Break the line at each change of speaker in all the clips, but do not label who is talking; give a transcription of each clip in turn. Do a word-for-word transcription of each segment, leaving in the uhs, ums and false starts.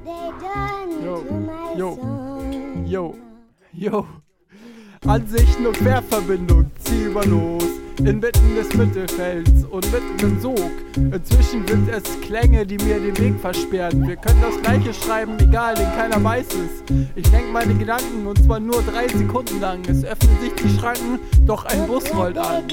Yo, yo, yo, yo. Ansichten und Querverbindung, zieh über los. Inmitten des Mittelfelds und mitten im Sog. Inzwischen sind es Klänge, die mir den Weg versperren. Wir können das Gleiche schreiben, egal, denn keiner weiß es. Ich lenk meine Gedanken und zwar nur drei Sekunden lang. Es öffnen sich die Schranken, doch ein Bus rollt an.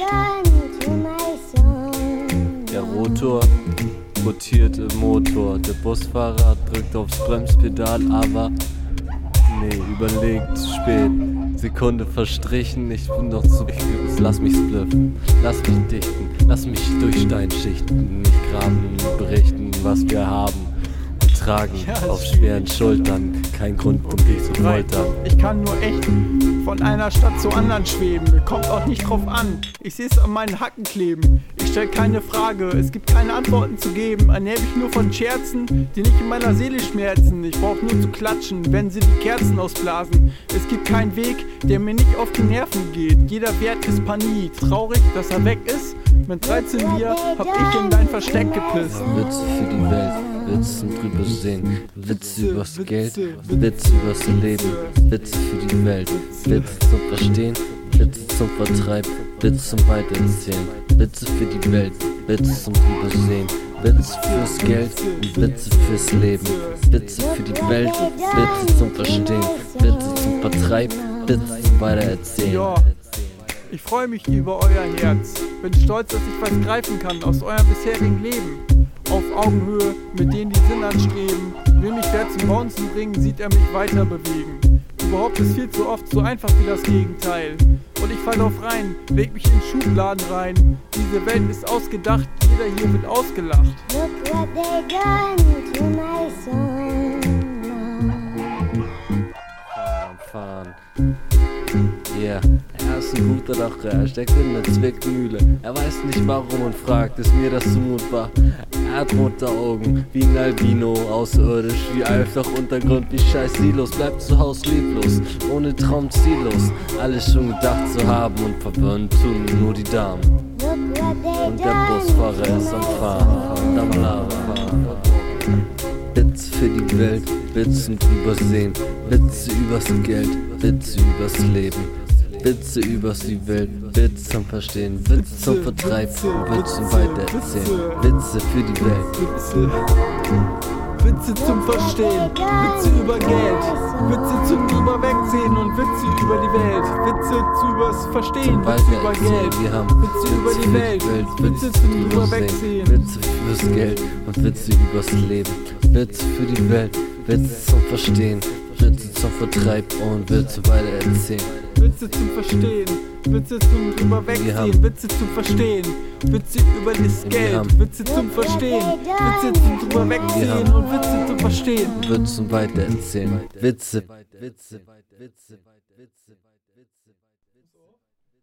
Der Rotor rotiert im Motor. Der Busfahrer drückt aufs Bremspedal, aber nee, überlegt, spät. Sekunde verstrichen, ich bin noch zu... Ich, lass mich spliffen, lass mich dichten, lass mich durch Steinschichten, nicht graben, berichten, was wir haben und tragen ja, auf schweren Schultern. Kein Grund, um dich zu foltern.
Ich kann nur echt von einer Stadt zur anderen schweben, kommt auch nicht drauf an. Ich seh's an meinen Hacken kleben. Ich stell keine Frage, es gibt keine Antworten zu geben. Ernähr mich nur von Scherzen, die nicht in meiner Seele schmerzen. Ich brauch nur zu klatschen, wenn sie die Kerzen ausblasen. Es gibt keinen Weg, der mir nicht auf die Nerven geht. Jeder Wert ist Panie, traurig, dass er weg ist. Mit dreizehn Bier hab ich in dein Versteck gepisst.
Witze für die Welt, Witze zum drüber sehen, Witze übers Geld, Witze übers Leben, Witze für die Welt, Witze zum Verstehen, Witze zum Vertreib, Witze zum Weitererzählen, Witze für die Welt, Witze zum drüber sehen, Witze fürs Geld und Witze fürs Leben, Witze für die Welt, Witze zum Verstehen, Witze zum Vertreib, Witze zum Weitererzählen.
Ja, ich freue mich über euer Herz, bin stolz, dass ich was greifen kann aus eurem bisherigen Leben. Auf Augenhöhe mit denen, die Sinn anstreben, will mich wer zum Bouncen bringen, sieht er mich weiter bewegen. Überhaupt ist viel zu oft so einfach wie das Gegenteil. Und ich fall drauf rein, leg mich in Schubladen rein. Diese Welt ist ausgedacht, jeder hier wird ausgelacht.
Look what they done to my son.
Fahren, fahren. Yeah, er ist ein guter Dacher, er steckt in der Zwickmühle. Er weiß nicht warum und fragt, ist mir das zumutbar? Er hat rote Augen, wie ein Albino, außerirdisch, wie einfach Untergrund, wie scheiß Silos. Bleibt zu Haus lieblos, ohne Traum ziellos. Alles schon gedacht zu haben und verwöhnt tun nur die Damen. Und der Busfahrer ist am Fahren, am Fahren. Witze für die Welt, Witze und Übersehen, Witze übers Geld, Witze übers Leben. Witze übers die Welt, Witze zum Verstehen, Witze zum Vertreib und Witze zum Weitererzählen. Witze für die Welt.
Witze, Witze zum Verstehen, Witze über Geld, Witze zum drüber wegsehen und Witze über die Welt. Witze zu übers Verstehen, Witze über Geld,
wir haben
Witze über die Welt, Witze zum drüber wegsehen.
Witze fürs Geld und Witze übers Leben. Witze für die Welt, Witze zum Verstehen, Witze zum Vertreib und Witze weitererzählen.
Witze zum Verstehen, Witze zum drüber wegsehen, Witze zum Verstehen, Witze über das Geld, Witze zum Verstehen, Witze zum drüber wegsehen und Witze zum Verstehen.
Witze zum Weitererzählen, Witze, Witze, Witze, Witze.